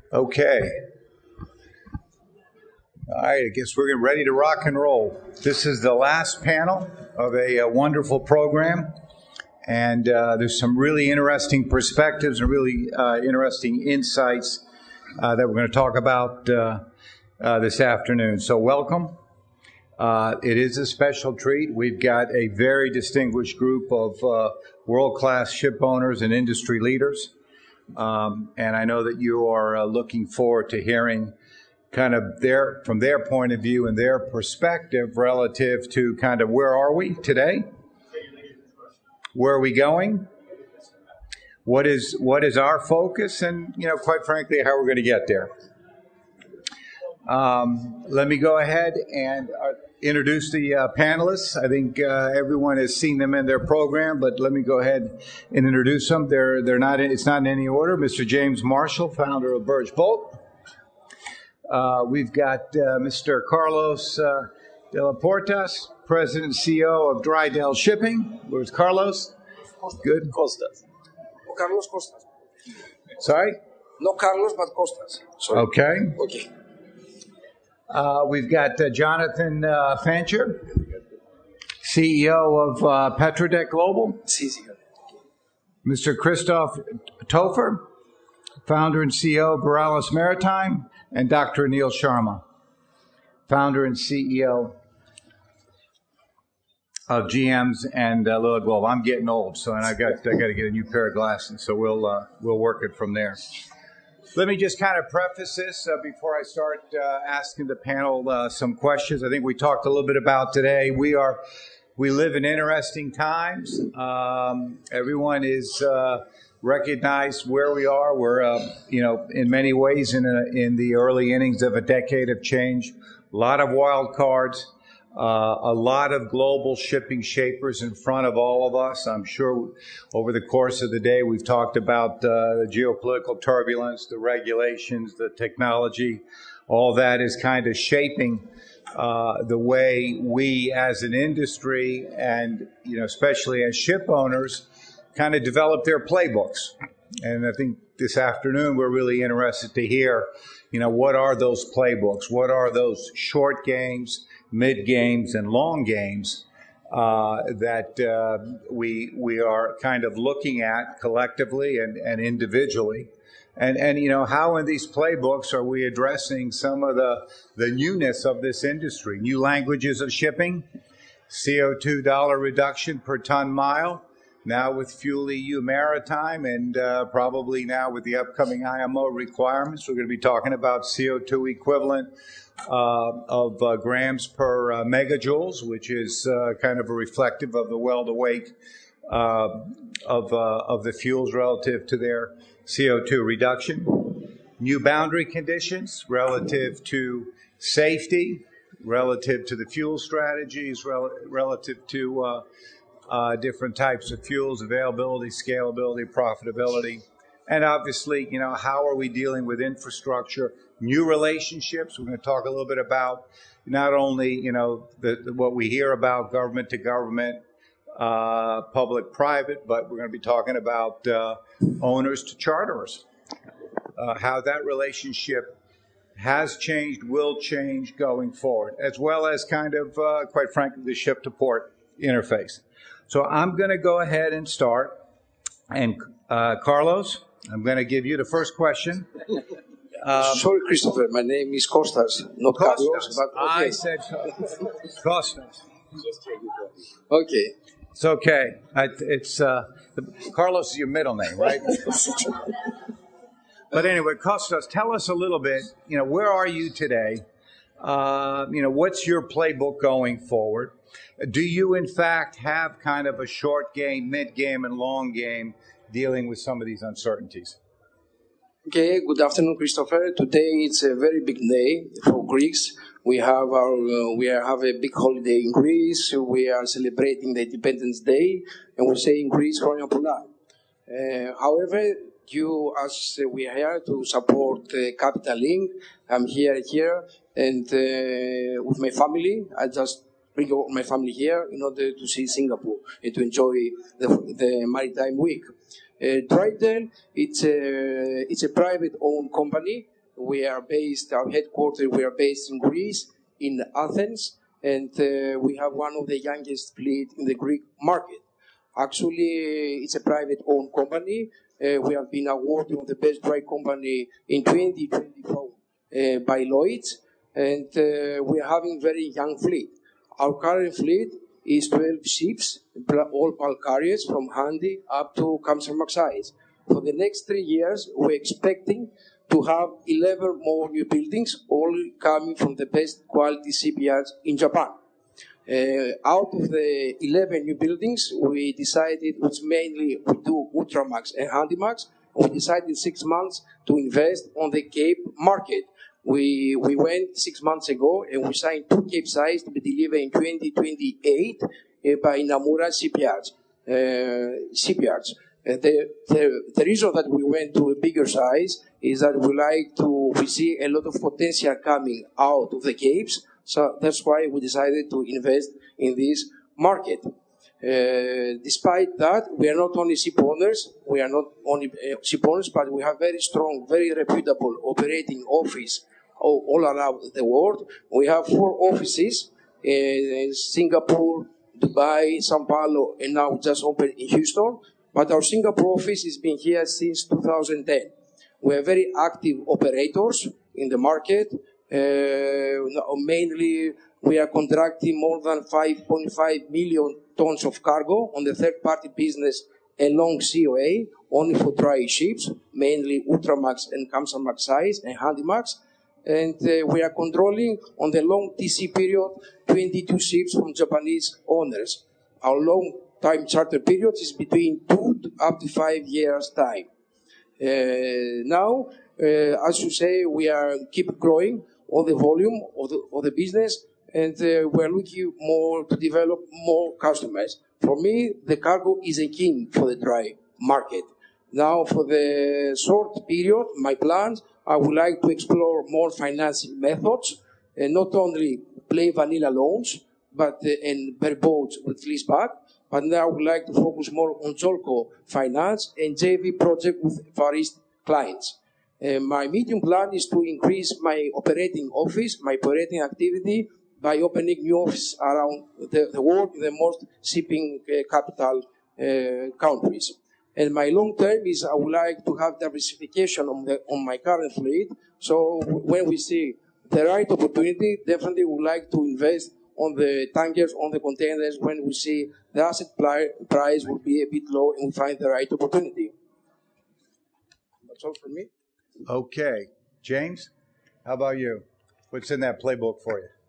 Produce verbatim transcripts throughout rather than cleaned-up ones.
Okay. All right, I guess we're getting ready to rock and roll. This is the last panel of a, a wonderful program, and uh, there's some really interesting perspectives and really uh, interesting insights uh, that we're going to talk about uh, uh, this afternoon. So welcome. Uh, it is a special treat. We've got a very distinguished group of uh, world-class ship owners and industry leaders. Um, and I know that you are uh, looking forward to hearing kind of their, from their point of view and their perspective relative to kind of where are we today? Where are we going? What is, what is our focus? And, you know, quite frankly, how we're going to get there. Um, let me go ahead and uh, introduce the uh, panelists. I think uh, everyone has seen them in their program, but let me go ahead and introduce them. They're they're not. It's not in any order. Mister James Marshall, founder of Birch Bolt. Uh, we've got uh, Mister Carlos uh, de la Portas, President and C E O of Drydell Shipping. Where's Carlos? Costas. Good. Costas. No, Carlos Costas. Sorry? No Carlos, but Costas. Sorry. Okay. Okay. Uh, we've got uh, Jonathan uh, Fancher, C E O of uh, Petrodeck Global. Sí, sí. Mister Christoph Topher, founder and C E O of Borealis Maritime, and Doctor Anil Sharma, founder and C E O of G M's and uh, Lilla Global. I'm getting old, so and I got I got to get a new pair of glasses, so we'll uh, we'll work it from there. Let me just kind of preface this uh, before I start uh, asking the panel uh, some questions. I think we talked a little bit about today. We are, we live in interesting times. Um, everyone is uh, recognized where we are. We're, uh, you know, in many ways in a, in the early innings of a decade of change. A lot of wild cards. Uh, a lot of global shipping shapers in front of all of us. I'm sure over the course of the day we've talked about uh, the geopolitical turbulence, the regulations, the technology. All that is kind of shaping uh, the way we as an industry and, you know, especially as ship owners kind of develop their playbooks. And I think this afternoon we're really interested to hear, you know, what are those playbooks? What are those short games, mid games, and long games uh, that uh, we we are kind of looking at collectively and, and individually, and and you know how in these playbooks are we addressing some of the the newness of this industry, new languages of shipping, C O two dollar reduction per ton mile. Now with Fuel E U Maritime and uh, probably now with the upcoming I M O requirements, we're going to be talking about C O two equivalent uh, of uh, grams per uh, megajoules, which is uh, kind of a reflective of the well-to-weight uh, of, uh, of the fuels relative to their C O two reduction. New boundary conditions relative to safety, relative to the fuel strategies, rel- relative to uh, Uh, different types of fuels, availability, scalability, profitability. And obviously, you know, how are we dealing with infrastructure, new relationships? We're going to talk a little bit about not only, you know, the, the, what we hear about government to government, uh, public-private, but we're going to be talking about uh, owners to charterers, uh, how that relationship has changed, will change going forward, as well as kind of, uh, quite frankly, the ship-to-port interface. So I'm going to go ahead and start. And uh, Carlos, I'm going to give you the first question. Um, Sorry, Christopher. My name is Costas, not Costas. Carlos. But okay. I said Costas. Okay. It's okay. I, it's uh, Carlos is your middle name, right? But anyway, Costas, tell us a little bit. You know, where are you today? Uh, you know, what's your playbook going forward? Do you, in fact, have kind of a short game, mid game, and long game dealing with some of these uncertainties? Okay, good afternoon, Christopher. Today it's a very big day for Greeks. We have our uh, we are, have a big holiday in Greece. We are celebrating the Independence Day, and we say in Greece, Χρόνια πολλά. Uh, however, you, as uh, we are here to support uh, Capital Link, I'm here here, and uh, with my family, I just bring my family here in order to see Singapore and to enjoy the, the Maritime Week. Uh, Drydell, it's a, it's a private-owned company. We are based, our headquarters, we are based in Greece, in Athens, and uh, we have one of the youngest fleet in the Greek market. Actually, it's a private-owned company. Uh, we have been awarded the best dry company in twenty twenty-four uh, by Lloyd's, and uh, we are having very young fleet. Our current fleet is twelve ships, all bulk carriers from handy up to Kamsarmax size. For the next three years, we're expecting to have eleven more new buildings, all coming from the best quality shipyards in Japan. Uh, out of the eleven new buildings, we decided, which mainly we do Ultramax and Handymax, we decided six months to invest on the Cape market. We we went six months ago and we signed two Capesize to be delivered in twenty twenty-eight uh, by Namura shipyards. Uh, shipyards. Uh, the, the the reason that we went to a bigger size is that we like to we see a lot of potential coming out of the Capes. So that's why we decided to invest in this market. Uh, despite that, we are not only ship owners, we are not only uh, ship owners, but we have very strong, very reputable operating office all, all around the world. We have four offices uh, in Singapore, Dubai, Sao Paulo, and now just opened in Houston. But our Singapore office has been here since two thousand ten. We are very active operators in the market. Uh, mainly, we are contracting more than five point five million tons of cargo on the third-party business along C O A, only for dry ships, mainly Ultramax and Kamsarmax size and Handymax. And uh, we are controlling on the long T C period twenty-two ships from Japanese owners. Our long-time charter period is between two to up to five years' time. Uh, now, uh, as you say, we are keep growing all the volume of the, of the business, and uh, we're looking more to develop more customers. For me, the cargo is a king for the dry market. Now, for the short period, my plans, I would like to explore more financing methods, and not only plain vanilla loans, but uh, and bareboats with leaseback. But now I would like to focus more on JOLCO finance and J V project with Far East clients. Uh, my medium plan is to increase my operating office, my operating activity, by opening new offices around the, the world in the most shipping uh, capital uh, countries. And my long term is I would like to have diversification on, the, on my current fleet. So when we see the right opportunity, definitely would like to invest on the tankers, on the containers, when we see the asset price will be a bit low and we find the right opportunity. That's all from me. Okay. James, how about you? What's in that playbook for you?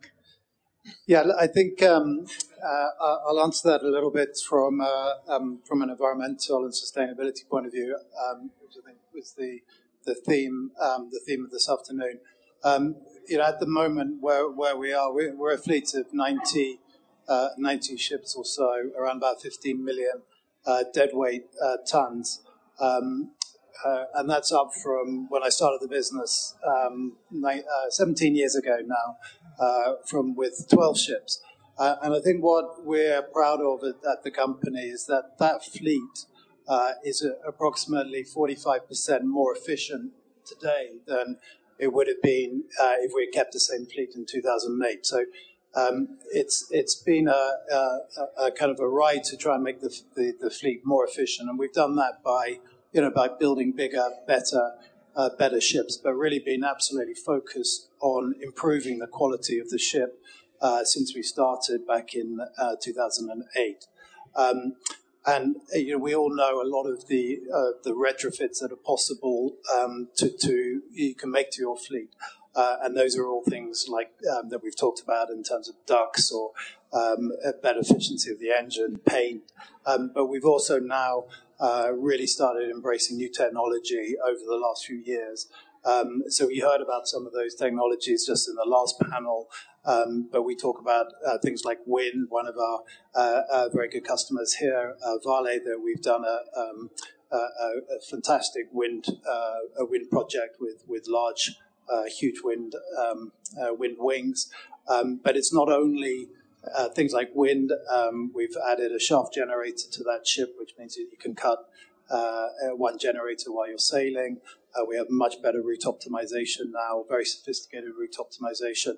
Yeah, I think um, uh, I'll answer that a little bit from uh, um, from an environmental and sustainability point of view, um, which I think was the the theme um, the theme of this afternoon. Um, you know, at the moment where where we are, we're, we're a fleet of ninety, uh, ninety ships or so, around about fifteen million uh, deadweight uh, tons. Um, Uh, and that's up from when I started the business um, nine, uh, seventeen years ago now, uh, from with twelve ships. Uh, and I think what we're proud of at, at the company is that that fleet uh, is a, approximately forty-five percent more efficient today than it would have been uh, if we had kept the same fleet in two thousand eight. So um, it's it's been a, a, a kind of a ride to try and make the, the, the fleet more efficient, and we've done that by you know, by building bigger, better, uh, better ships, but really being absolutely focused on improving the quality of the ship uh, since we started back in uh, two thousand eight. Um, and you know, we all know a lot of the uh, the retrofits that are possible um, to to you can make to your fleet, uh, and those are all things like um, that we've talked about in terms of ducts or um, a better efficiency of the engine, paint. Um, but we've also now Uh, really started embracing new technology over the last few years. Um, so you heard about some of those technologies just in the last panel, um, but we talk about uh, things like wind. One of our uh, uh, very good customers here, uh, Vale, that we've done a, um, a, a fantastic wind uh, a wind project with with large, uh, huge wind um, uh, wind wings. Um, but it's not only Uh, things like wind. Um, we've added a shaft generator to that ship, which means that you can cut uh, one generator while you're sailing. Uh, we have much better route optimization now, very sophisticated route optimization.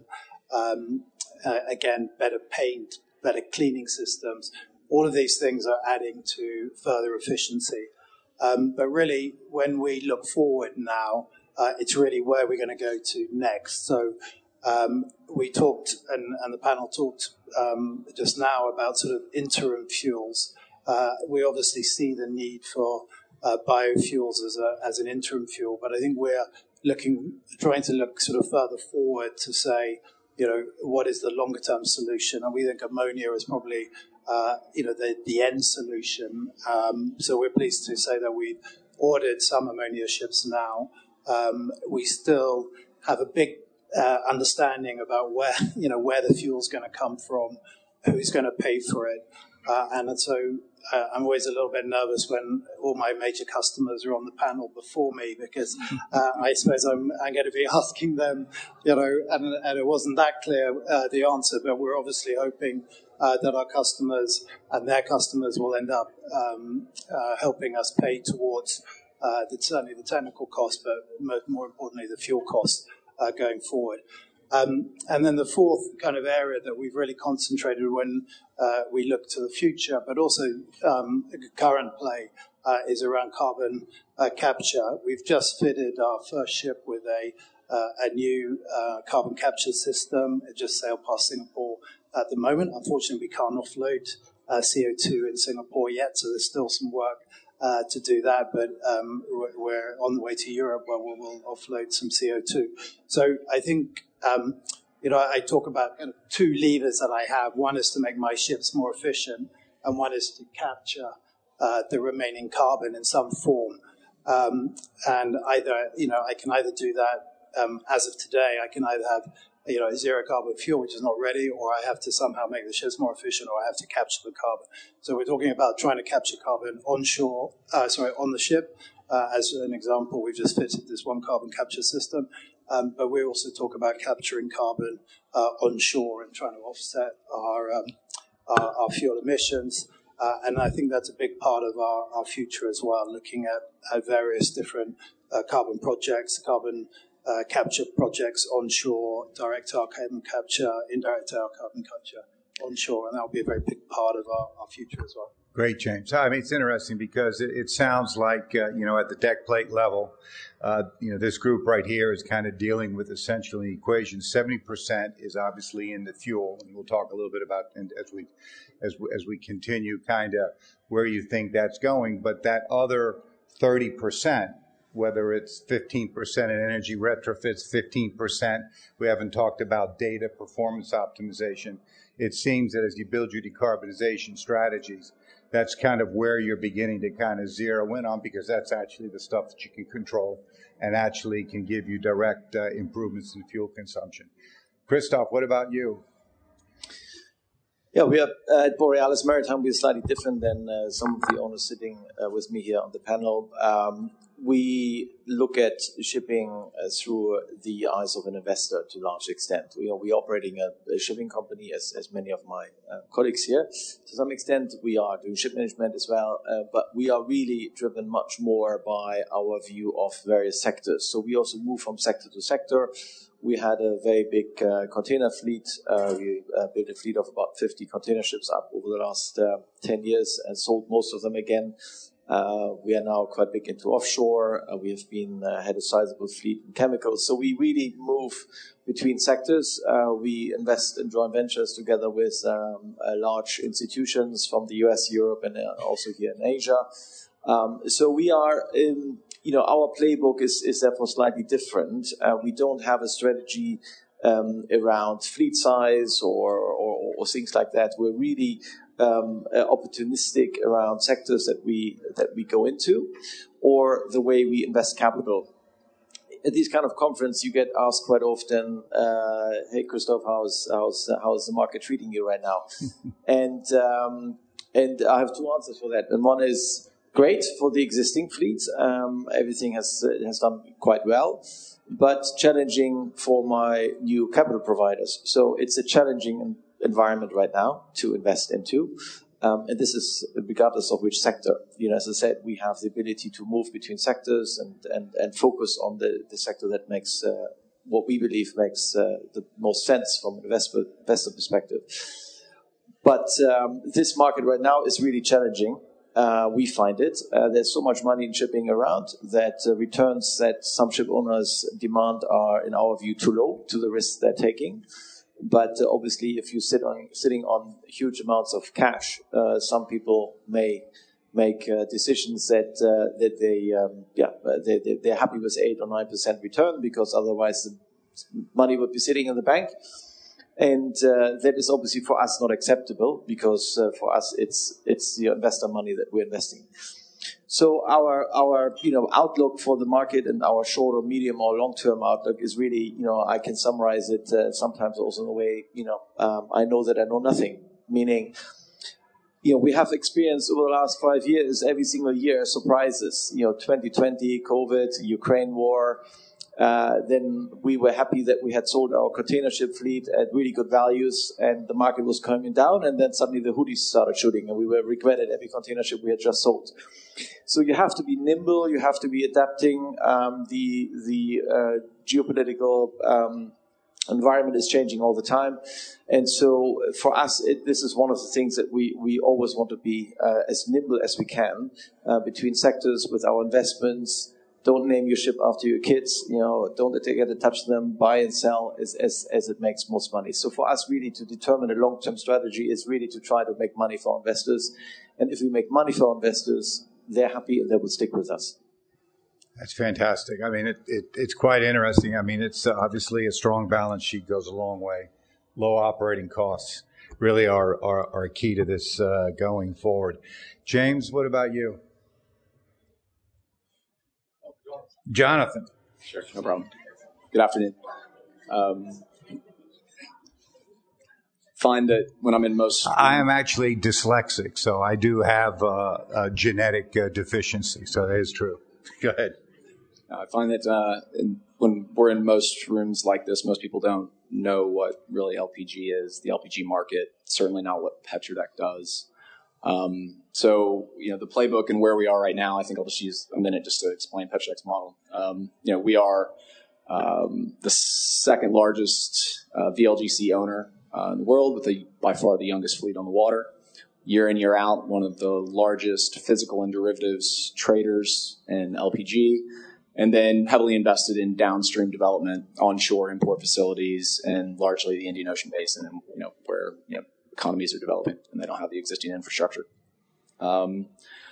Um, uh, again, better paint, better cleaning systems. All of these things are adding to further efficiency. Um, but really, when we look forward now, uh, it's really where we're going to go to next. So um, we talked, and, and the panel talked um, just now about sort of interim fuels. Uh, we obviously see the need for uh, biofuels as a as an interim fuel, but I think we're looking, trying to look sort of further forward to say, you know, what is the longer term solution? And we think ammonia is probably, uh, you know, the, the end solution. Um, so we're pleased to say that we've ordered some ammonia ships now. Um, we still have a big uh, understanding about where, you know, where the fuel's going to come from, who's going to pay for it. Uh, and so uh, I'm always a little bit nervous when all my major customers are on the panel before me, because uh, I suppose I'm, I'm going to be asking them, you know, and, and it wasn't that clear, uh, the answer, but we're obviously hoping uh, that our customers and their customers will end up um, uh, helping us pay towards uh, the, certainly the technical cost, but more, more importantly, the fuel cost uh, going forward. Um, and then the fourth kind of area that we've really concentrated when uh, we look to the future, but also um, current play, uh, is around carbon uh, capture. We've just fitted our first ship with a uh, a new uh, carbon capture system. It just sailed past Singapore at the moment. Unfortunately, we can't offload uh, C O two in Singapore yet, so there's still some work Uh, to do that, but um, we're, we're on the way to Europe where we'll, we'll offload some C O two. So I think, um, you know, I talk about kind of two levers that I have. One is to make my ships more efficient, and one is to capture uh, the remaining carbon in some form. Um, and either, you know, I can either do that um, as of today. I can either have, you know, a zero carbon fuel, which is not ready, or I have to somehow make the ships more efficient, or I have to capture the carbon. So we're talking about trying to capture carbon onshore, uh, sorry, on the ship. Uh, as an example, we've just fitted this one carbon capture system. Um, but we also talk about capturing carbon uh, onshore and trying to offset our, um, our, our fuel emissions. Uh, and I think that's a big part of our, our future as well, looking at, at various different uh, carbon projects, carbon Uh, capture projects onshore, direct air carbon capture, indirect air carbon capture onshore, and that will be a very big part of our, our future as well. Great, James. I mean, it's interesting because it, it sounds like, uh, you know, at the deck plate level, uh, you know, this group right here is kind of dealing with essentially an equation. seventy percent is obviously in the fuel, and we'll talk a little bit about, and as we, as we, as we continue, kind of where you think that's going. But that other thirty percent, whether it's fifteen percent in energy retrofits, fifteen percent. We haven't talked about data performance optimization. It seems that as you build your decarbonization strategies, that's kind of where you're beginning to kind of zero in on, because that's actually the stuff that you can control and actually can give you direct uh, improvements in fuel consumption. Christoph, what about you? Yeah, we are uh, at Borealis Maritime. We're slightly different than uh, some of the owners sitting uh, with me here on the panel. Um, we look at shipping uh, through the eyes of an investor to a large extent. We are we operating a, a shipping company, as, as many of my uh, colleagues here. To some extent, we are doing ship management as well, uh, but we are really driven much more by our view of various sectors. So we also move from sector to sector. We had a very big uh, container fleet. Uh, we uh, built a fleet of about fifty container ships up over the last uh, ten years and sold most of them again. Uh, we are now quite big into offshore. Uh, we have been uh, had a sizable fleet in chemicals. So we really move between sectors. Uh, we invest in joint ventures together with um, uh, large institutions from the U S, Europe, and uh, also here in Asia. Um, so we are in, you know, our playbook is, is therefore slightly different. Uh, we don't have a strategy um, around fleet size or, or, or things like that. We're really um, uh, opportunistic around sectors that we that we go into, or the way we invest capital. At these kind of conference, you get asked quite often, uh, "Hey, Christoph, how's how's how's the market treating you right now?" and um, and I have two answers for that. And one is great for the existing fleet. Um, everything has uh, has done quite well, but challenging for my new capital providers. So it's a challenging environment right now to invest into. Um, and this is regardless of which sector. You know, as I said, we have the ability to move between sectors and, and, and focus on the, the sector that makes uh, what we believe makes uh, the most sense from an investor, investor perspective. But um, this market right now is really challenging. Uh, we find it. Uh, there's so much money in shipping around that uh, returns that some ship owners demand are, in our view, too low to the risks they're taking. But uh, obviously, if you sit on sitting on huge amounts of cash, uh, some people may make uh, decisions that uh, that they um, yeah they, they they're happy with eight or nine percent return because otherwise the money would be sitting in the bank, and uh, that is obviously for us not acceptable because uh, for us it's it's the investor money that we're investing. So our our you know outlook for the market and our short or medium or long term outlook is really you know I can summarize it uh, sometimes also in a way you know um, I know that I know nothing, meaning you know we have experienced over the last five years every single year surprises. You know twenty twenty, COVID, Ukraine war. Uh, then we were happy that we had sold our container ship fleet at really good values and the market was coming down, and then suddenly the Houthis started shooting and we were regretted every container ship we had just sold. So you have to be nimble, you have to be adapting. Um, the the uh, geopolitical um, environment is changing all the time. And so for us, it, this is one of the things that we, we always want to be uh, as nimble as we can uh, between sectors with our investments. Don't name your ship after your kids. You know, don't get to touch them. Buy and sell as, as as it makes most money. So for us, really to determine a long-term strategy is really to try to make money for our investors. And if we make money for our investors, they're happy and they will stick with us. That's fantastic. I mean, it, it it's quite interesting. I mean, it's uh, obviously a strong balance sheet goes a long way. Low operating costs really are are, are key to this uh, going forward. James, what about you? Jonathan. Sure, no problem. Good afternoon. Um, find that when I'm in most... I am actually dyslexic, so I do have uh, a genetic uh, deficiency, so that is true. Go ahead. I find that uh, in, when we're in most rooms like this, most people don't know what really L P G is, the L P G market, certainly not what Petrodec does. Um, so, you know, the playbook and where we are right now, I think I'll just use a minute just to explain Petrodec's model. Um, you know, we are um, the second largest uh, V L G C owner uh, in the world with the, by far the youngest fleet on the water. Year in, year out, one of the largest physical and derivatives traders in L P G, and then heavily invested in downstream development, onshore import facilities, and largely the Indian Ocean Basin, and, you know, where, you know, economies are developing and they don't have the existing infrastructure. Um,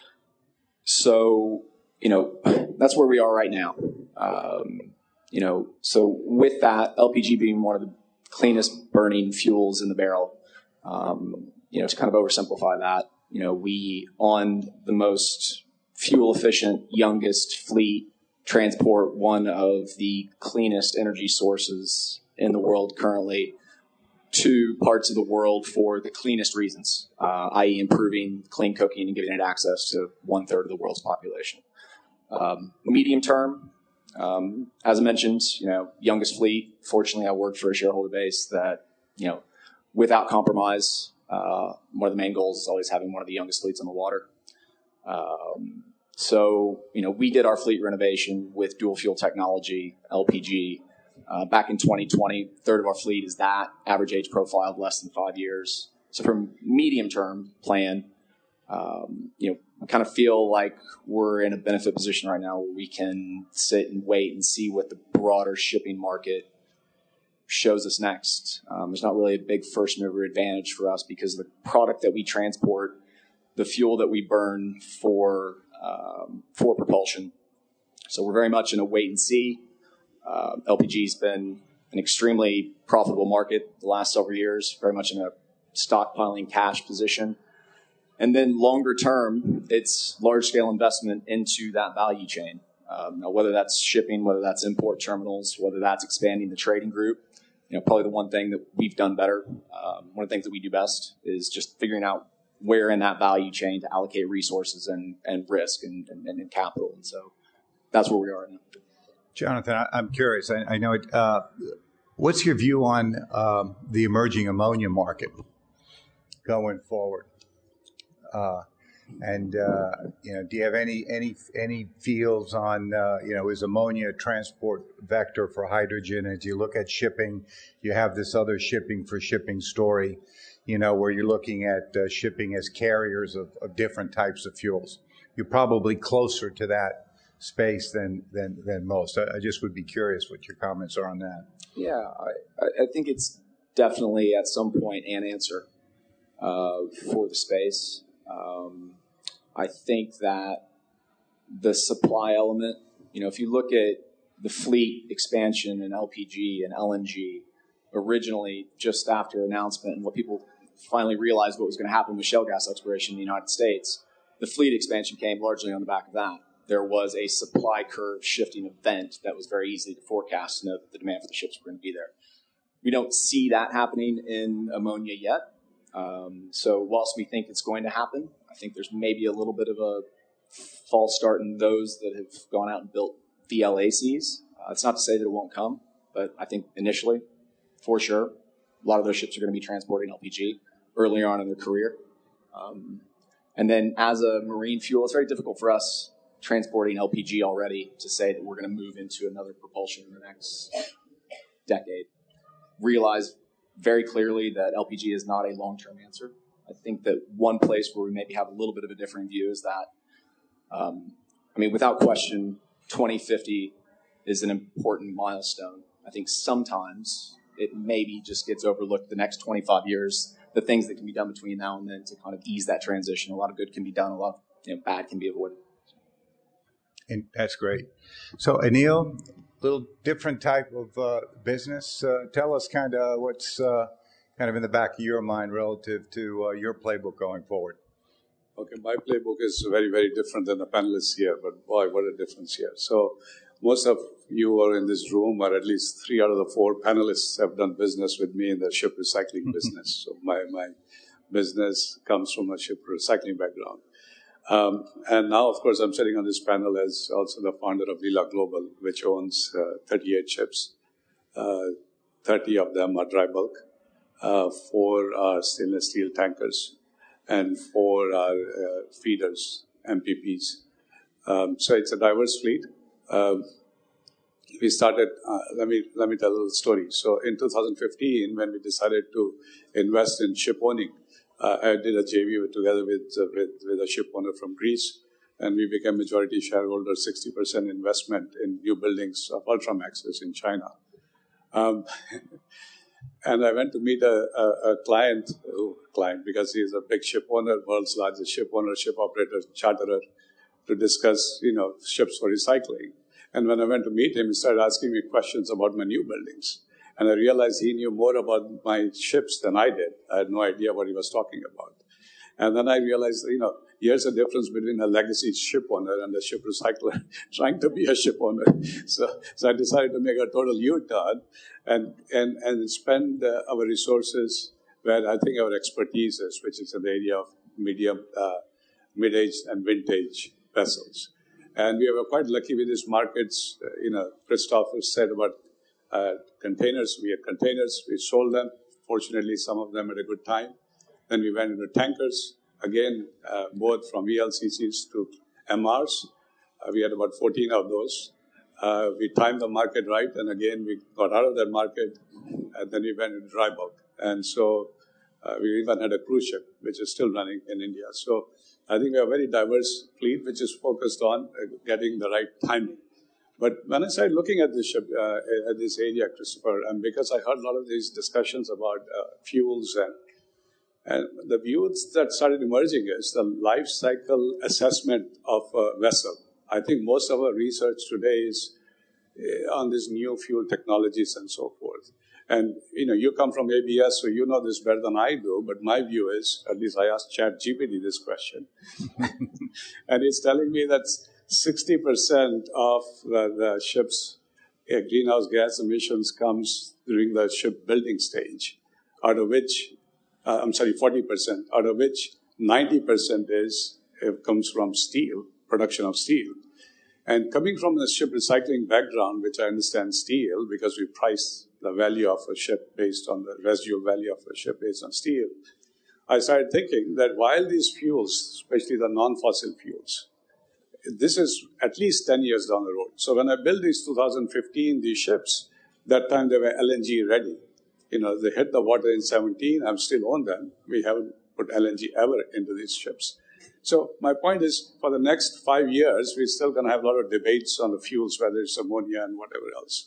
so, you know, that's where we are right now. Um, you know, so with that, L P G being one of the cleanest burning fuels in the barrel, um, you know, to kind of oversimplify that, you know, we on the most fuel efficient, youngest fleet transport one of the cleanest energy sources in the world currently to parts of the world for the cleanest reasons, uh, that is improving clean cooking and giving it access to one third of the world's population. Um, medium term, um, as I mentioned, you know, youngest fleet. Fortunately, I worked for a shareholder base that, you know, without compromise, uh, one of the main goals is always having one of the youngest fleets on the water. Um, so, you know, we did our fleet renovation with dual fuel technology, L P G. Uh, back in twenty twenty, a third of our fleet is that, average age profile of less than five years. So from medium-term plan, um, you know, I kind of feel like we're in a benefit position right now where we can sit and wait and see what the broader shipping market shows us next. Um, there's not really a big first-mover advantage for us because the product that we transport, the fuel that we burn for um, for propulsion. So we're very much in a wait-and-see. Uh, L P G's been an extremely profitable market the last several years, very much in a stockpiling cash position. And then longer term, it's large-scale investment into that value chain. Um, now, whether that's shipping, whether that's import terminals, whether that's expanding the trading group, you know, probably the one thing that we've done better, um, one of the things that we do best is just figuring out where in that value chain to allocate resources and, and risk and, and, and capital. And so that's where we are now. Jonathan, I, I'm curious. I, I know it. Uh, what's your view on um, the emerging ammonia market going forward? Uh, and uh, you know, do you have any any any feels on uh, you know, is ammonia a transport vector for hydrogen? As you look at shipping, you have this other shipping for shipping story, you know, where you're looking at uh, shipping as carriers of, of different types of fuels. You're probably closer to that space than than than most. I, I just would be curious what your comments are on that. Yeah, I, I think it's definitely at some point an answer uh, for the space. Um, I think that the supply element, you know, if you look at the fleet expansion in L P G and L N G, originally just after announcement and what people finally realized what was going to happen with shale gas exploration in the United States, the fleet expansion came largely on the back of that. There was a supply curve shifting event that was very easy to forecast to know that the demand for the ships were going to be there. We don't see that happening in ammonia yet. Um, so whilst we think it's going to happen, I think there's maybe a little bit of a false start in those that have gone out and built V L A Cs. Uh, it's not to say that it won't come, but I think initially, for sure, a lot of those ships are going to be transporting L P G earlier on in their career. Um, and then as a marine fuel, it's very difficult for us transporting L P G already to say that we're going to move into another propulsion in the next decade. Realize very clearly that L P G is not a long-term answer. I think that one place where we maybe have a little bit of a different view is that, um, I mean, without question, twenty fifty is an important milestone. I think sometimes it maybe just gets overlooked the next twenty-five years, the things that can be done between now and then to kind of ease that transition. A lot of good can be done. A lot of you know, bad can be avoided. And that's great. So, Anil, little different type of uh, business. Uh, tell us kind of what's uh, kind of in the back of your mind relative to uh, your playbook going forward. Okay, my playbook is very, very different than the panelists here, but boy, what a difference here. So most of you are in this room, or at least three out of the four panelists have done business with me in the ship recycling business. So my, my business comes from a ship recycling background. Um, and now, of course, I'm sitting on this panel as also the founder of Lila Global, which owns uh, thirty-eight ships. Uh, thirty of them are dry bulk, uh, four are stainless steel tankers, and four are uh, feeders, M P Ps. Um, so it's a diverse fleet. Um, we started, uh, let me let me tell a little story. So in two thousand fifteen, when we decided to invest in ship owning, Uh, I did a J V with, together with, uh, with with a ship owner from Greece, and we became majority shareholder, sixty percent investment in new buildings of Ultramaxes in China. Um, and I went to meet a, a, a client, oh, client because he is a big ship owner, world's largest ship owner, ship operator, charterer, to discuss, you know, ships for recycling. And when I went to meet him, he started asking me questions about my new buildings. And I realized he knew more about my ships than I did. I had no idea what he was talking about. And then I realized, you know, here's a difference between a legacy ship owner and a ship recycler trying to be a ship owner. So, so I decided to make a total U-turn and, and, and spend uh, our resources where I think our expertise is, which is in the area of medium, uh, mid-aged and vintage vessels. And we were quite lucky with these markets. Uh, you know, Christoph said about Uh, containers. We had containers. We sold them. Fortunately, some of them at a good time. Then we went into tankers. Again, uh, both from V L C Cs to M Rs. Uh, we had about fourteen of those. Uh, we timed the market right, and again, we got out of that market, and then we went into dry bulk. And so uh, we even had a cruise ship, which is still running in India. So I think we have a very diverse fleet, which is focused on uh, getting the right timing. But when I started looking at this ship, uh, at this area, Christopher, and because I heard a lot of these discussions about uh, fuels, and, and the views that started emerging is the life cycle assessment of a vessel. I think most of our research today is uh, on these new fuel technologies and so forth. And, you know, you come from A B S, so you know this better than I do, but my view is, at least I asked ChatGPT this question, and it's telling me that sixty percent of the, the ship's uh, greenhouse gas emissions comes during the ship building stage, out of which, uh, I'm sorry, forty percent, out of which ninety percent is, it comes from steel, production of steel. And coming from the ship recycling background, which I understand steel, because we price the value of a ship based on the residual value of a ship based on steel, I started thinking that while these fuels, especially the non-fossil fuels, this is at least ten years down the road. So when I built these two thousand fifteen, these ships, that time they were L N G ready. You know, they hit the water in seventeen. I'm still on them. We haven't put L N G ever into these ships. So my point is, for the next five years, we're still going to have a lot of debates on the fuels, whether it's ammonia and whatever else.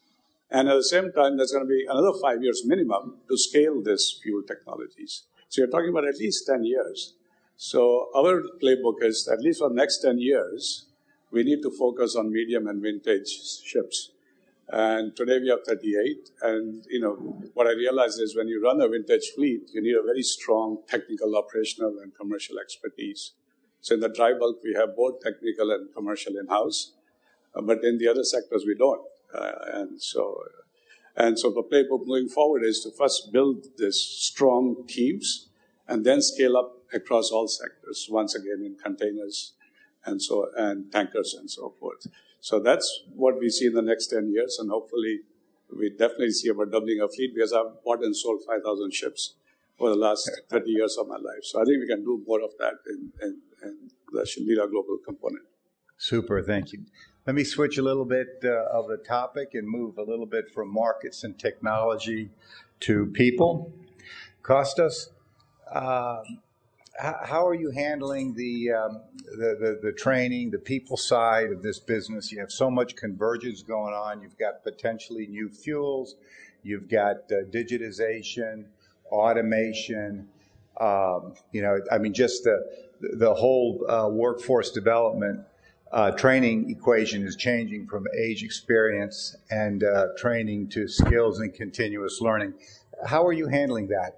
And at the same time, there's going to be another five years minimum to scale these fuel technologies. So you're talking about at least ten years. So our playbook is, at least for the next ten years, we need to focus on medium and vintage ships. And today we have thirty-eight. And, you know, what I realized is when you run a vintage fleet, you need a very strong technical, operational, and commercial expertise. So in the dry bulk, we have both technical and commercial in-house. Uh, but in the other sectors, we don't. Uh, and so and so the playbook moving forward is to first build these strong teams and then scale up across all sectors, once again in containers and so and tankers and so forth. So that's what we see in the next ten years, and hopefully we definitely see about doubling our fleet, because I've bought and sold five thousand ships over the last thirty years of my life. So I think we can do more of that, and in, in, in that should lead our global component. Super, thank you. Let me switch a little bit uh, of the topic and move a little bit from markets and technology to people. Costas, uh, how, how are you handling the, um, the, the the training, the people side of this business? You have so much convergence going on. You've got potentially new fuels. You've got uh, digitization, automation. Um, you know, I mean, just the the whole uh, workforce development uh, training equation is changing from age, experience, and uh, training to skills and continuous learning. How are you handling that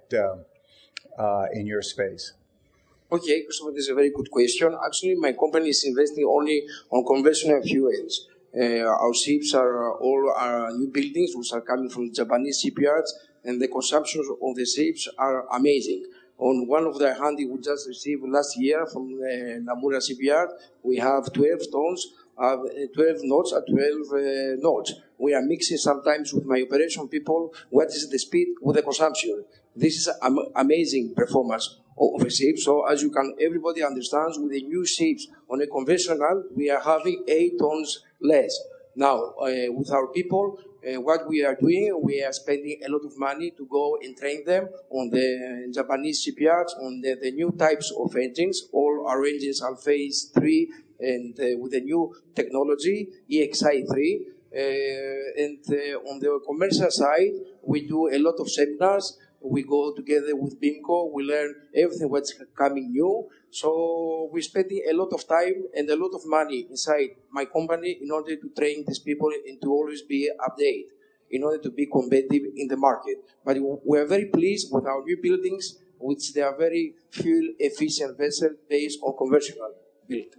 uh, uh, in your space? Okay, so this is a very good question. Actually, my company is investing only on conventional fuels. Uh, our ships are all are new buildings which are coming from Japanese shipyards, and the consumptions of the ships are amazing. On one of the handy we just received last year from the Namura shipyard, we have twelve tons, uh, twelve knots at twelve uh, knots. We are mixing sometimes with my operation people what is the speed with the consumption. This is am- amazing performance of a ship. So as you can, everybody understands, with the new ships on a conventional, we are having eight tons less. Now, uh, with our people, uh, what we are doing, we are spending a lot of money to go and train them on the Japanese shipyards, on the, the new types of engines. All our engines are phase three, and uh, with the new technology, E X I three. Uh, and uh, on the commercial side, we do a lot of seminars. We go together with BIMCO. We learn everything what's coming new. So we're spending a lot of time and a lot of money inside my company in order to train these people and to always be updated, in order to be competitive in the market. But we're very pleased with our new buildings, which they are very fuel-efficient vessels based on conventional build.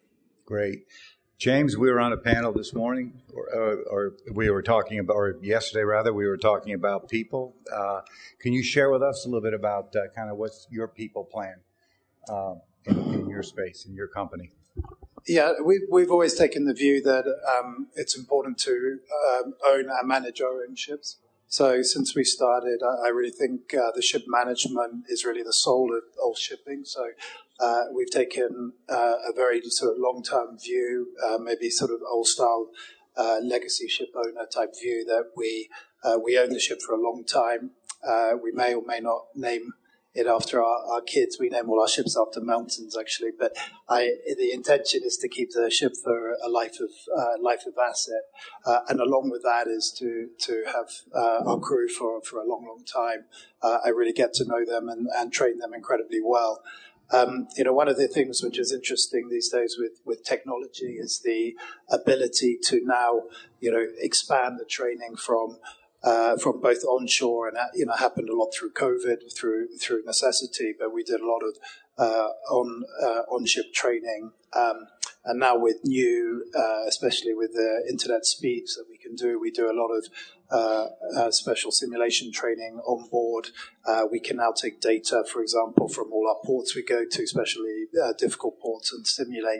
Great. James, we were on a panel this morning, or, uh, or we were talking about, or yesterday rather, we were talking about people. Uh, can you share with us a little bit about uh, kind of what's your people plan uh, in, in your space, in your company? Yeah, we've, we've always taken the view that um, it's important to um, own and manage our own ships. So since we started, I, I really think uh, the ship management is really the soul of, of shipping. So uh, we've taken uh, a very sort of long-term view, uh, maybe sort of old-style uh, legacy ship owner type view, that we uh, we own the ship for a long time. Uh, we may or may not name it after our, our kids. We name all our ships after mountains, actually. But I, the intention is to keep the ship for a life of uh, life of asset, uh, and along with that is to to have uh, our crew for, for a long, long time. Uh, I really get to know them and, and train them incredibly well. Um, you know, one of the things which is interesting these days with, with technology is the ability to now, you know, expand the training from Uh, from both onshore and, you know, happened a lot through COVID, through through necessity, but we did a lot of uh, on uh, on-ship training. Um, and now with new, uh, especially with the internet speeds that we can do, we do a lot of uh, uh, special simulation training on board. Uh, we can now take data, for example, from all our ports we go to, especially uh, difficult ports, and simulate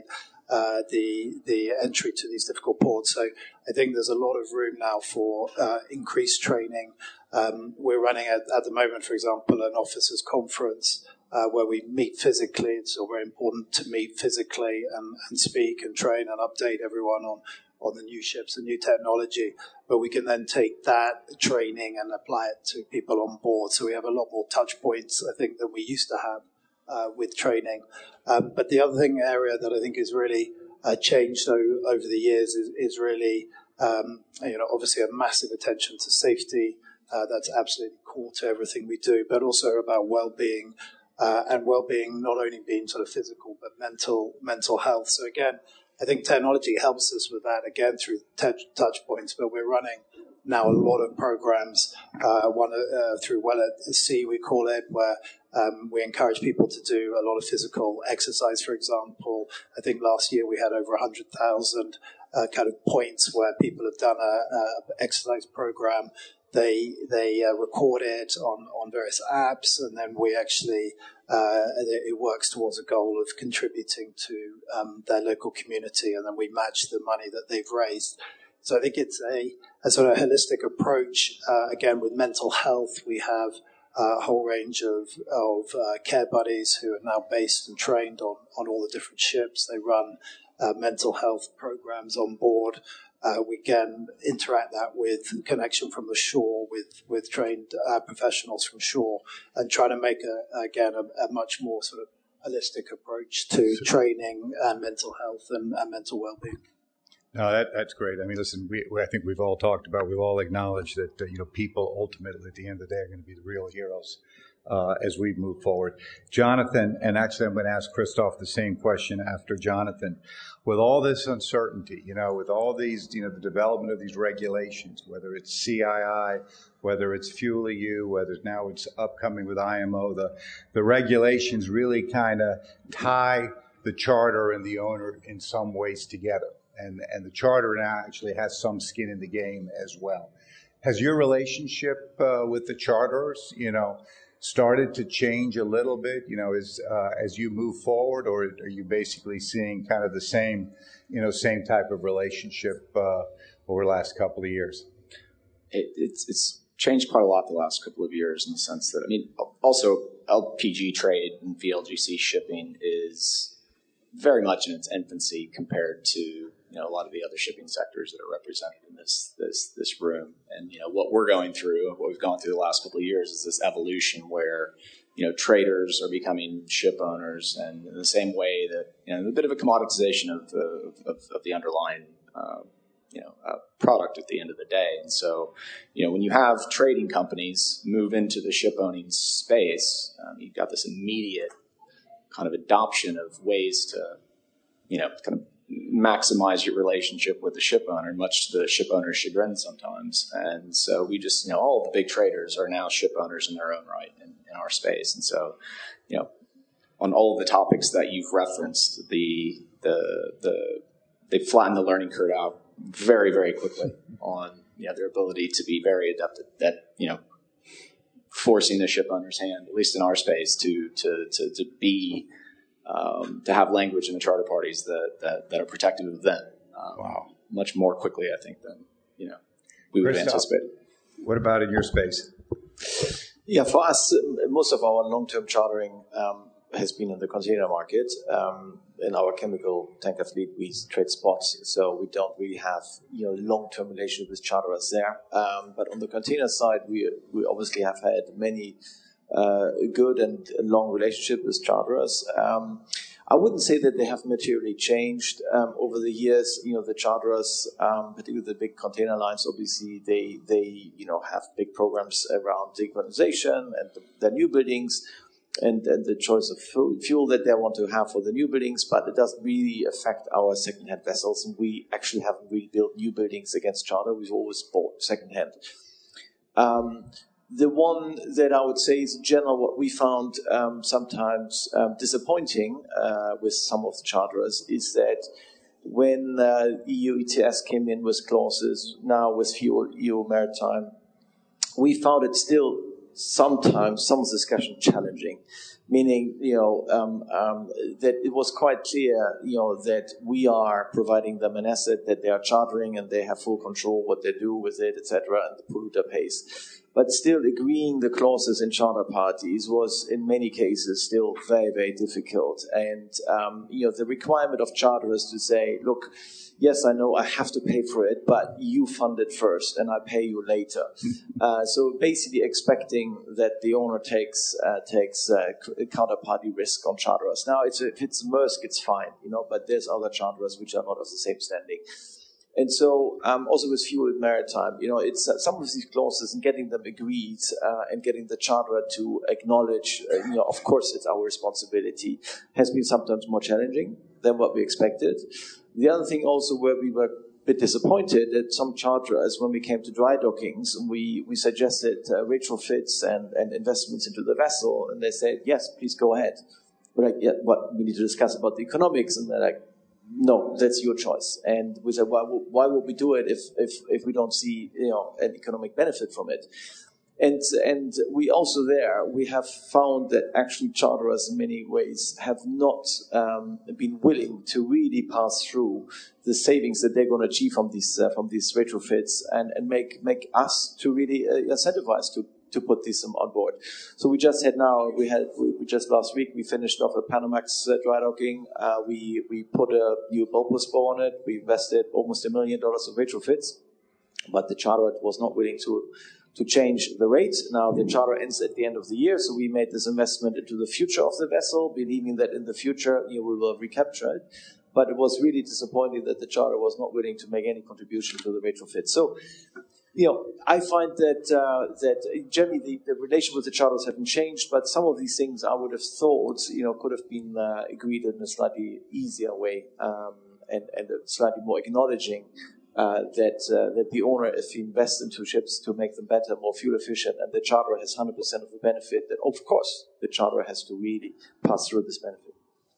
uh, the the entry to these difficult ports. So I think there's a lot of room now for uh, increased training. Um, we're running at, at the moment, for example, an officers' conference uh, where we meet physically. It's all very important to meet physically and, and speak and train and update everyone on, on the new ships and new technology. But we can then take that training and apply it to people on board. So we have a lot more touch points, I think, than we used to have uh, with training. Um, but the other thing area that I think is really uh, changed o- over the years is, is really, um, you know, obviously a massive attention to safety. Uh, that's absolutely core to everything we do, but also about well-being, uh, and well-being not only being sort of physical, but mental mental health. So again, I think technology helps us with that, again, through t- touch points, but we're running now a lot of programs, uh, one uh, through Well at Sea, we call it, where um, we encourage people to do a lot of physical exercise, for example. I think last year we had over one hundred thousand uh, kind of points where people have done a, a exercise program. They they uh, record it on, on various apps, and then we actually, uh, it works towards a goal of contributing to um, their local community, and then we match the money that they've raised. So I think it's a, a sort of holistic approach. Uh, again, with mental health, we have uh, a whole range of, of uh, care buddies who are now based and trained on, on all the different ships. They run uh, mental health programs on board. Uh, we can interact that with connection from the shore, with with trained uh, professionals from shore, and try to make a, again a, a much more sort of holistic approach to training and mental health and, and mental well-being. No, that, that's great. I mean, listen, we, we, I think we've all talked about, we've all acknowledged that uh, you know people ultimately at the end of the day are going to be the real heroes uh, as we move forward. Jonathan, and actually I'm going to ask Christoph the same question after Jonathan. With all this uncertainty, you know, with all these, you know, the development of these regulations, whether it's C I I, whether it's Fuel E U, whether now it's upcoming with I M O, the, the regulations really kind of tie the charter and the owner in some ways together. And, and the charter now actually has some skin in the game as well. Has your relationship uh, with the charters, you know, started to change a little bit, you know, as uh, as you move forward, or are you basically seeing kind of the same, you know, same type of relationship uh, over the last couple of years? It, it's it's changed quite a lot the last couple of years in the sense that, I mean, also L P G trade and V L G C shipping is very much in its infancy compared to, you know, a lot of the other shipping sectors that are represented in this this this room. And, you know, what we're going through, what we've gone through the last couple of years is this evolution where, you know, traders are becoming ship owners, and in the same way that, you know, a bit of a commoditization of the, of, of the underlying, uh, you know, uh, product at the end of the day. And so, you know, when you have trading companies move into the ship owning space, um, you've got this immediate kind of adoption of ways to, you know, kind of maximize your relationship with the ship owner, much to the ship owner's chagrin sometimes. And so we just, you know, all the big traders are now ship owners in their own right in, in our space. And so, you know, on all of the topics that you've referenced, the the the they flatten the learning curve out very, very quickly on, you know, their ability to be very adept at that, you know, forcing the ship owner's hand, at least in our space, to to to, to be Um, to have language in the charter parties that, that, that are protective of them. Um, wow. Much more quickly, I think, than, you know, we would have anticipated. What about in your space? Yeah, for us, most of our long-term chartering um, has been in the container market. Um, in our chemical tanker fleet, we trade spots, so we don't really have, you know, long-term relationship with charterers there. Um, but on the container side, we we obviously have had many Uh, good and long relationship with charterers. Um, I wouldn't say that they have materially changed um, over the years. You know, the charterers, um, particularly the big container lines, obviously they they you know have big programs around decarbonization and the, their new buildings, and, and the choice of fuel that they want to have for the new buildings. But it doesn't really affect our second-hand vessels, and we actually haven't really built new buildings against charter. We've always bought second-hand. Um, The one that I would say is in general what we found um, sometimes um, disappointing uh, with some of the charterers is that when uh, E U E T S came in with clauses, now with Fuel E U Maritime, we found it still sometimes, some discussion challenging meaning, you know, um, um, that it was quite clear, you know, that we are providing them an asset that they are chartering and they have full control what they do with it, et cetera, and the polluter pays. But still agreeing the clauses in charter parties was, in many cases, still very, very difficult. And, um, you know, the requirement of charterers to say, look, yes, I know I have to pay for it, but you fund it first and I pay you later. Uh, so basically expecting that the owner takes uh, takes uh, counterparty risk on charterers. Now, it's, if it's Maersk, it's fine, you know, but there's other charterers which are not of the same standing. And so, um, also with Fuel Maritime, you know, it's uh, some of these clauses and getting them agreed uh, and getting the charterer to acknowledge, uh, you know, of course it's our responsibility, has been sometimes more challenging than what we expected. The other thing also where we were a bit disappointed that some charterers, when we came to dry dockings, we, we suggested uh, retrofits and, and investments into the vessel, and they said, yes, please go ahead. We're like, yeah, what, we need to discuss about the economics, and they're like, no, that's your choice. And we said, why, why would we do it if, if, if we don't see, you know, an economic benefit from it? And, and we also there, we have found that actually charterers in many ways have not um, been willing to really pass through the savings that they're going to achieve from these, uh, from these retrofits and, and make, make us to really uh, incentivize to to put this on board. So we just had now, we had, we, we just last week, we finished off a Panamax uh, dry docking. Uh, we, we put a new bulbous bow on it. We invested almost a million dollars of retrofits, but the charterer was not willing to, to change the rate. Now the charter ends at the end of the year, so we made this investment into the future of the vessel, believing that in the future, you know, we will recapture it. But it was really disappointing that the charter was not willing to make any contribution to the retrofit. So, you know, I find that uh, that generally the, the relation with the charters haven't changed, but some of these things I would have thought, you know, could have been uh, agreed in a slightly easier way um, and, and slightly more acknowledging uh, that uh, that the owner, if he invests into ships to make them better, more fuel efficient, and the charterer has one hundred percent of the benefit, that of course the charterer has to really pass through this benefit.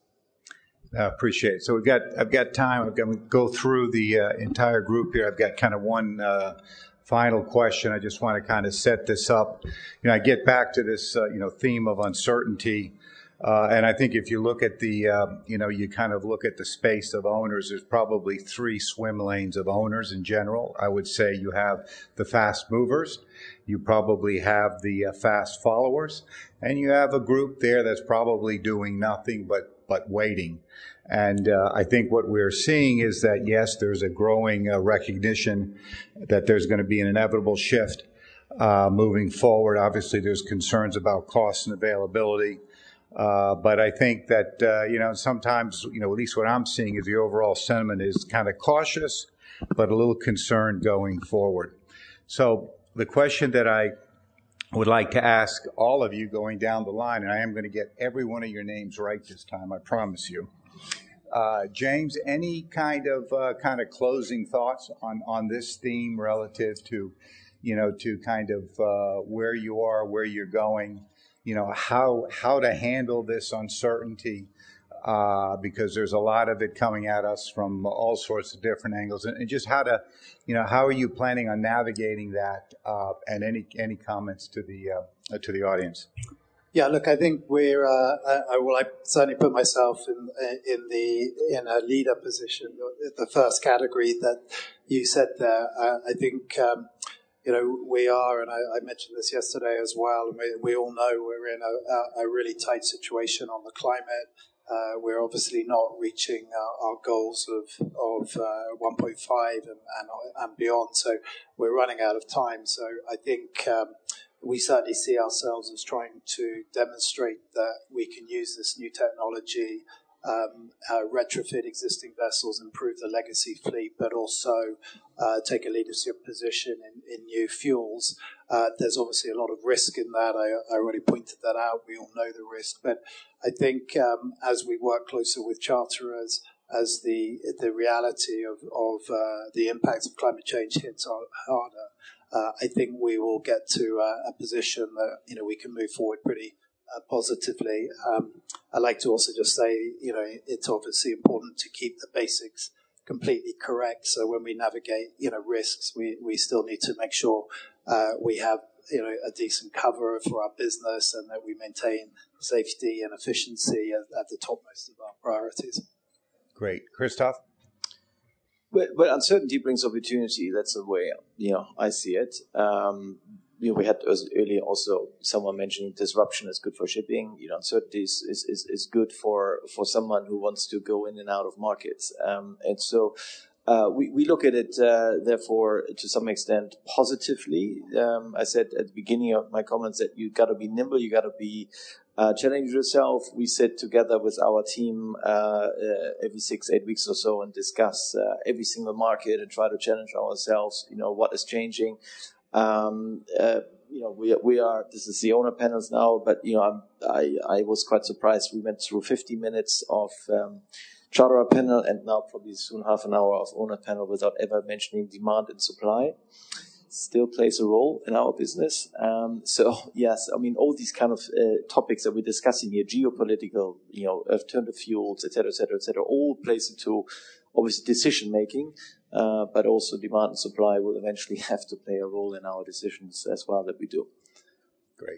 I appreciate it. So we've got, I've got time. I'm going to go through the uh, entire group here. I've got kind of one uh, final question. I just want to kind of set this up. You know, I get back to this, uh, you know, theme of uncertainty. Uh, and I think if you look at the, uh, you know, you kind of look at the space of owners, there's probably three swim lanes of owners in general. I would say you have the fast movers, you probably have the uh, fast followers, and you have a group there that's probably doing nothing but but waiting. And uh, I think what we're seeing is that, yes, there's a growing uh, recognition that there's going to be an inevitable shift uh, moving forward. Obviously, there's concerns about cost and availability. Uh, but I think that, uh, you know, sometimes, you know, at least what I'm seeing is the overall sentiment is kind of cautious, but a little concerned going forward. So the question that I would like to ask all of you going down the line, and I am going to get every one of your names right this time, I promise you. Uh, James, any kind of uh, kind of closing thoughts on, on this theme relative to, you know, to kind of uh, where you are, where you're going, you know, how how to handle this uncertainty, uh, because there's a lot of it coming at us from all sorts of different angles, and, and just how to, you know, how are you planning on navigating that? Uh, and any any comments to the uh, to the audience? Yeah, look, I think we're. Uh, I, I will. I certainly put myself in in the in a leader position. The first category that you said there, uh, I think. Um, You know, we are, and I, I mentioned this yesterday as well, and we, we all know we're in a, a really tight situation on the climate. Uh, we're obviously not reaching our, our goals of, of uh, one point five and, and, and beyond, so we're running out of time. So I think um, we certainly see ourselves as trying to demonstrate that we can use this new technology, Um, uh, retrofit existing vessels, improve the legacy fleet, but also uh, take a leadership position in, in new fuels. Uh, there's obviously a lot of risk in that. I, I already pointed that out. We all know the risk. But I think um, as we work closer with charterers, as the the reality of, of uh, the impacts of climate change hits harder, uh, I think we will get to uh, a position that, you know, we can move forward pretty Uh, positively. Um, I like to also just say, you know, it's obviously important to keep the basics completely correct. So when we navigate, you know, risks, we, we still need to make sure uh, we have you know, a decent cover for our business and that we maintain safety and efficiency at, at the topmost of our priorities. Great. Christoph? But, but uncertainty brings opportunity. That's the way, you know, I see it. Um, you know, we had earlier also someone mentioning disruption is good for shipping. You know, uncertainty is, is, is, is good for, for someone who wants to go in and out of markets. Um, and so uh, we, we look at it, uh, therefore, to some extent positively. Um, I said at the beginning of my comments that you got to be nimble, you got to be Uh, challenge yourself. We sit together with our team uh, uh, every six, eight weeks or so and discuss uh, every single market and try to challenge ourselves. You know, what is changing. Um, uh, you know, we we are. This is the owner panels now, but you know, I'm, I I was quite surprised. We went through fifty minutes of um, charterer panel and now probably soon half an hour of owner panel without ever mentioning demand and supply. Still plays a role in our business. Um, so yes, I mean, all these kind of uh, topics that we're discussing here, geopolitical, you know, alternative fuels, et cetera, et cetera, et cetera, all plays into obviously decision making, uh, but also demand and supply will eventually have to play a role in our decisions as well that we do. Great.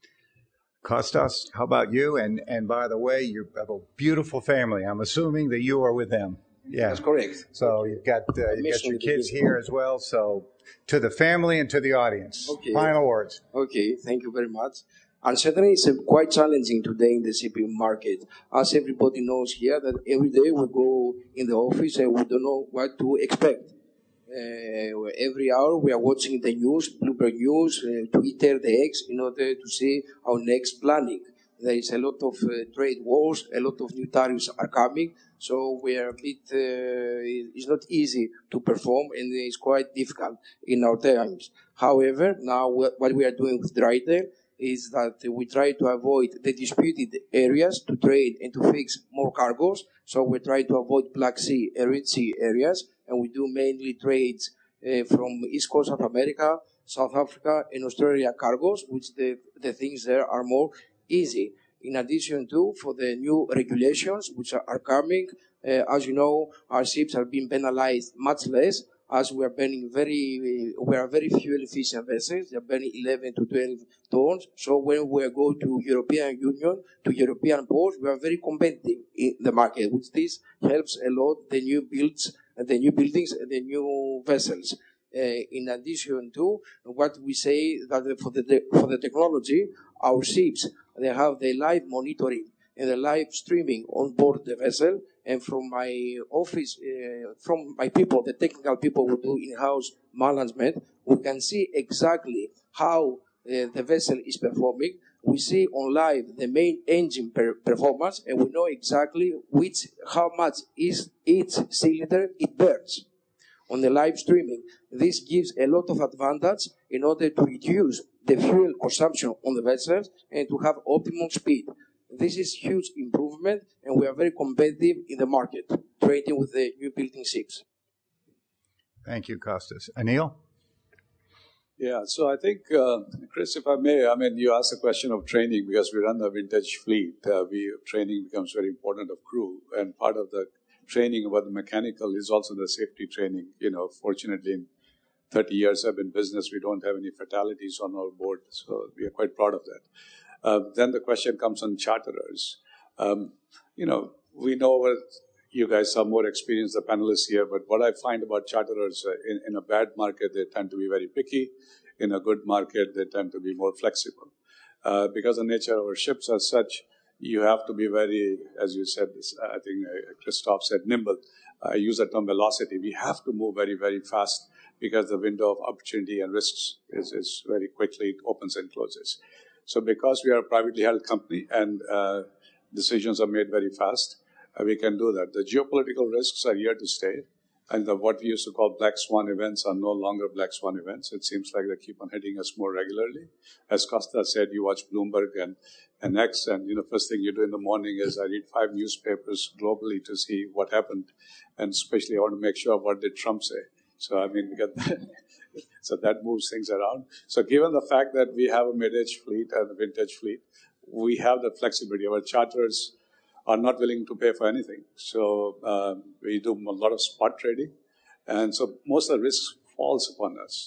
Kostas, how about you? And and by the way, you have a beautiful family. I'm assuming that you are with them. Yeah, That's correct. So you've got uh, you've got your kids here as well. So to the family and to the audience. Okay. Final words. Okay, thank you very much. Uncertainty is uh, quite challenging today in the shipping market. As everybody knows here, that every day we go in the office and we don't know what to expect. Uh, every hour we are watching the news, Bloomberg News, uh, Twitter, the X, in order to see our next planning. There is a lot of uh, trade wars, a lot of new tariffs are coming, so we are a bit, uh, it's not easy to perform and it's quite difficult in our times. However, now what we are doing with Drydel is that we try to avoid the disputed areas to trade and to fix more cargoes. So we try to avoid Black Sea and Red Sea areas, and we do mainly trades uh, from East Coast of America, South Africa, and Australia cargoes, which the, the things there are more easy. In addition to, for the new regulations which are, are coming, uh, as you know, our ships are being penalized much less, as we are burning very, we are very fuel efficient vessels. They are burning eleven to twelve tons. So when we go to European Union, to European ports, we are very competitive in the market, which this helps a lot the new builds, the new buildings, and the new vessels. Uh, in addition to what we say that for the for the technology, our ships, they have the live monitoring and the live streaming on board the vessel. And from my office, uh, from my people, the technical people who do in-house management, we can see exactly how uh, the vessel is performing. We see on live the main engine per- performance, and we know exactly which, how much is each cylinder it burns. On the live streaming, this gives a lot of advantage in order to reduce the fuel consumption on the vessels and to have optimum speed. This is huge improvement, and we are very competitive in the market, trading with the new building ships. Thank you, Kostas. Anil? Yeah, so I think, uh, Chris, if I may, I mean, you asked the question of training because we run a vintage fleet. Uh, we training becomes very important of crew, and part of the training about the mechanical is also the safety training. You know, fortunately, in thirty years I've been in business, we don't have any fatalities on our board, so we are quite proud of that. Uh, then the question comes on charterers. Um, you know, we know what you guys are more experienced, the panelists here, but what I find about charterers, uh, in, in a bad market, they tend to be very picky. In a good market, they tend to be more flexible. Uh, because the nature of our ships are such, you have to be very, as you said, this, I think uh, Christoph said, nimble. I use the term velocity. We have to move very, very fast because the window of opportunity and risks is, is very quickly, it opens and closes. So because we are a privately held company and uh, decisions are made very fast, uh, we can do that. The geopolitical risks are here to stay. And the, what we used to call black swan events are no longer black swan events. It seems like they keep on hitting us more regularly. As Costa said, you watch Bloomberg and, and X, and you know, first thing you do in the morning is I read five newspapers globally to see what happened. And especially I want to make sure what did Trump say. So, I mean, we get that. So that moves things around. So given the fact that we have a mid-age fleet and a vintage fleet, we have that flexibility. Our charters are not willing to pay for anything. So um, we do a lot of spot trading. And so most of the risk falls upon us.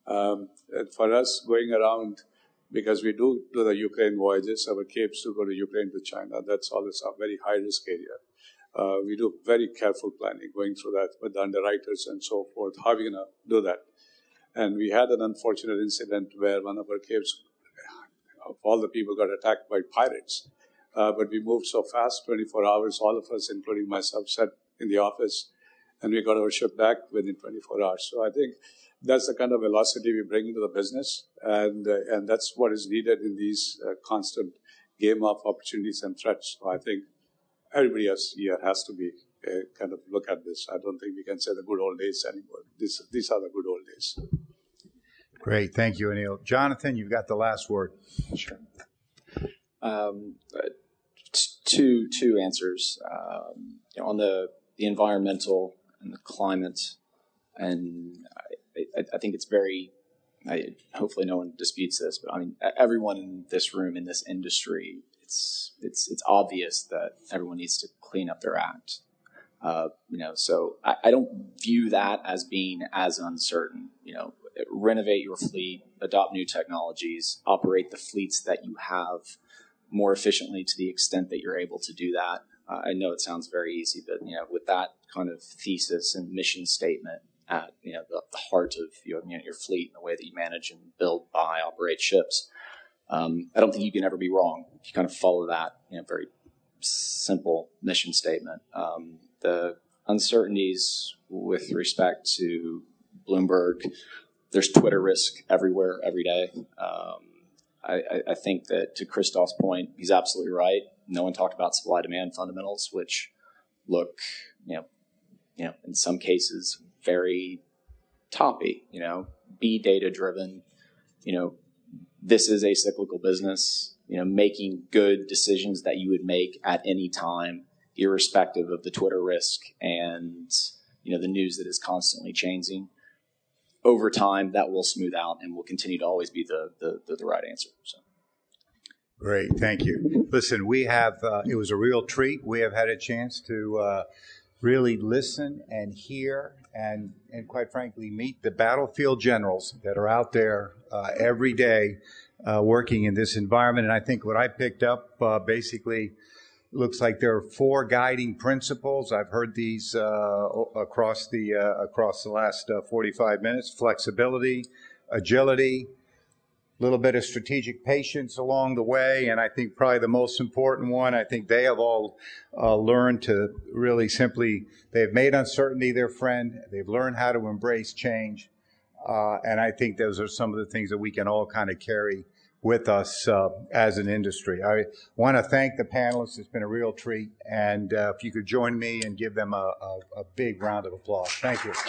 Um, and for us, going around, because we do do the Ukraine voyages, our capes do go to Ukraine to China. That's always a very high-risk area. Uh, we do very careful planning, going through that with the underwriters and so forth. How are we going to do that? And we had an unfortunate incident where one of our capes, of all the people, got attacked by pirates. Uh, but we moved so fast, twenty-four hours, all of us, including myself, sat in the office, and we got our ship back within twenty-four hours. So I think that's the kind of velocity we bring into the business, and uh, and that's what is needed in these uh, constant game of opportunities and threats. So I think everybody else here has to be uh, kind of look at this. I don't think we can say the good old days anymore. This, these are the good old days. Great. Thank you, Anil. Jonathan, you've got the last word. Sure. Um, uh, t- two two answers. Um, you know, on the, the environmental and the climate, and I, I, I think it's very, I, hopefully no one disputes this, but I mean, everyone in this room, in this industry, it's it's it's obvious that everyone needs to clean up their act. Uh, you know, so I, I don't view that as being as uncertain. You know, renovate your fleet, adopt new technologies, operate the fleets that you have more efficiently to the extent that you're able to do that. Uh, I know it sounds very easy, but you know, with that kind of thesis and mission statement at you know the, the heart of your you know, your fleet and the way that you manage and build, buy, operate ships, um, I don't think you can ever be wrong if you kind of follow that you know very simple mission statement. Um, the uncertainties with respect to Bloomberg, there's Twitter risk everywhere, every day. Um, I, I think that to Christoph's point, he's absolutely right. No one talked about supply-demand fundamentals, which look, you know, you know, in some cases very toppy. You know, be data-driven. You know, this is a cyclical business. You know, making good decisions that you would make at any time, irrespective of the Twitter risk and you know the news that is constantly changing. Over time, that will smooth out and will continue to always be the the, the, the right answer. So. Great, thank you. Listen, we have, uh, it was a real treat. We have had a chance to uh, really listen and hear and, and quite frankly, meet the battlefield generals that are out there uh, every day uh, working in this environment. And I think what I picked up uh, basically looks like there are four guiding principles. I've heard these uh, across the uh, across the last uh, forty-five minutes: flexibility, agility, a little bit of strategic patience along the way, and I think probably the most important one. I think they have all uh, learned to really simply. They've made uncertainty their friend. They've learned how to embrace change, uh, and I think those are some of the things that we can all kind of carry with us uh, as an industry. I want to thank the panelists. It's been a real treat. And uh, if you could join me and give them a, a, a big round of applause. Thank you.